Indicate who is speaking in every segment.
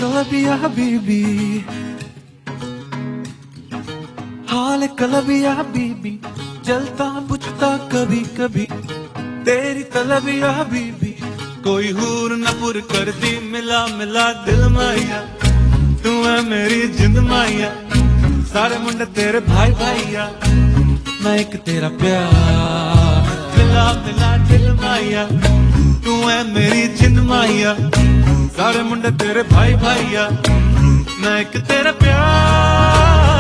Speaker 1: कलबिया हबीबी, हाल कलबिया हबीबी, जलता बुझता कभी कभी तेरी तलबिया हबीबी। कोई हूर न पुर कर दी, मिला मिला दिल माया, तू है मेरी जिंद माया, सारे मुंडे तेरे भाई भाईया, मैं एक तेरा प्यार। मिला मिला दिल माया, तू है मेरी जिंद माया, सारे मुंडे तेरे भाई भाईया, मैं एक तेरा प्यार।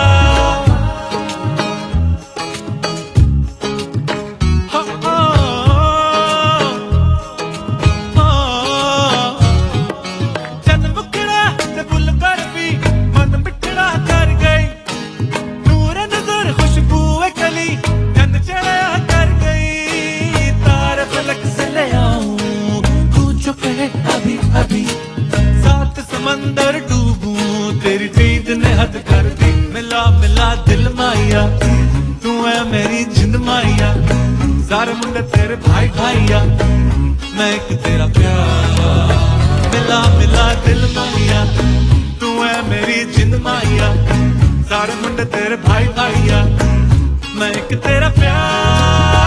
Speaker 1: अभी सात समंदर डूबूं, तेरी दीद ने हद कर दी। मिला मिला दिल माया, तू है मेरी जिंद माया, सारे मुंडे तेरे भाई भाईया, मैं एक तेरा प्यार। मिला मिला दिल माया, तू है मेरी जिंद माया, सारे मुंडे तेरे भाई भाईया, मैं एक तेरा प्यार।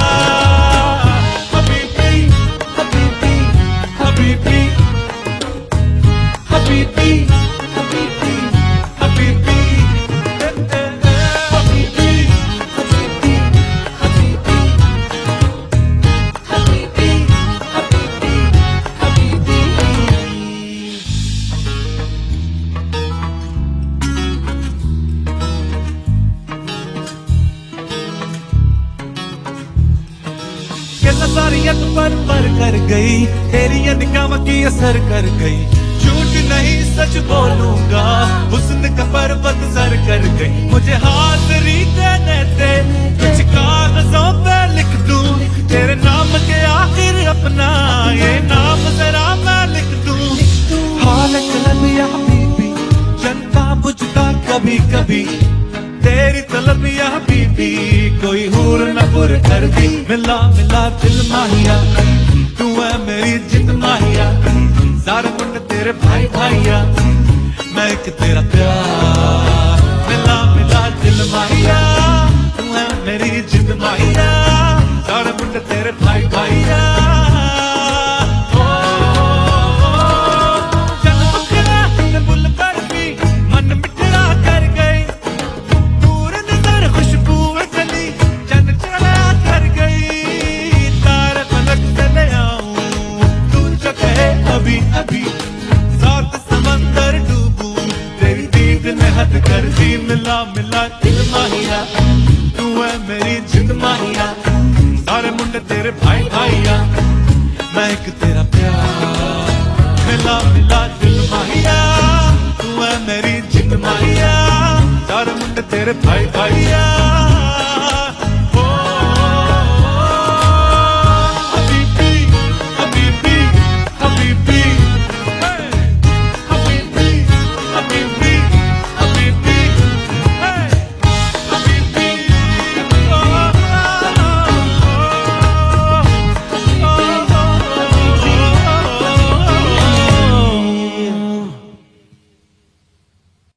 Speaker 1: सारियत पर कर गई, तेरी निकाह की असर कर गई, झूठ नहीं सच बोलूंगा, हुस्न का पर्वत सर कर गई। मुझे हाज़िरी देने दे, कुछ कागजों पे लिख दूं, तेरे नाम के आखिर अपना ये नाम जरा मैं लिख दूं। हाल कलबिया हबीबी, जलता बुझता कभी कभी तेरी तलबिया हबीबी, कोई हूर न पुर कर दी। मिला मिला दिल माहिया, तू है मेरी जिंद माहिया, सारे मुंडे तेरे भाई भाईया, मैं एक तेरा प्यार। मिला मिला दिल माहिया, तू है मेरी जिंद माहिया, सारे मुंडे तेरे भाई भाईया। अभी सात समंदर डूबूं, तेरी दीद ने हद कर दी। मिला मिला दिल माहिया, तू है मेरी जिंद माहिया, सारे मुंडे तेरे भाई भाईया, मैं एक तेरा प्यार। मिला मिला दिल माहिया, तू है मेरी जिंद माहिया, सारे मुंडे तेरे भाई भाईया।